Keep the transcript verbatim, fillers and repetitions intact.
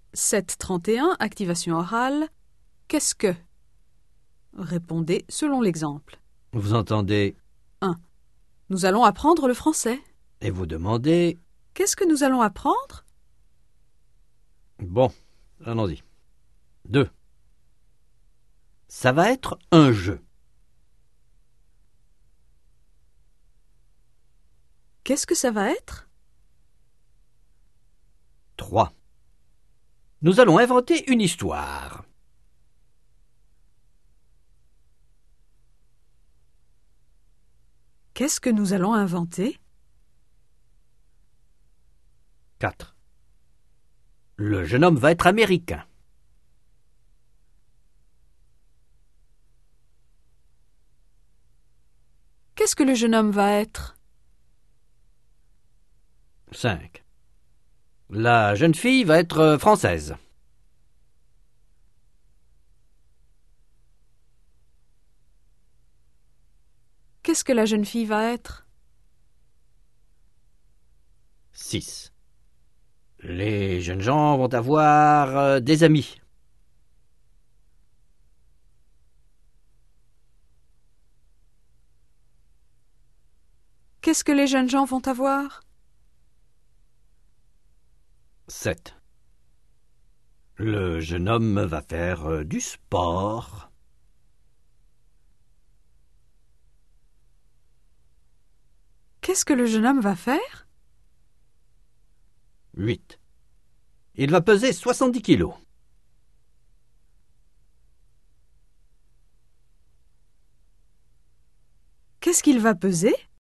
sept trente et un, activation orale. Qu'est-ce que? Répondez selon l'exemple. Vous entendez un. Nous allons apprendre le français. et vous demandez. Qu'est-ce que nous allons apprendre? Bon, allons-y. deux. Ça va être un jeu. Qu'est-ce que ça va être? trois. Nous allons inventer une histoire. Qu'est-ce que nous allons inventer? quatre. Le jeune homme va être américain. Qu'est-ce que le jeune homme va être? cinq. La jeune fille va être française. Qu'est-ce que la jeune fille va être? six. Les jeunes gens vont avoir euh, des amis. Qu'est-ce que les jeunes gens vont avoir? sept. Le jeune homme va faire euh, du sport. Qu'est-ce que le jeune homme va faire? huit. Il va peser soixante-dix kilos. Qu'est-ce qu'il va peser?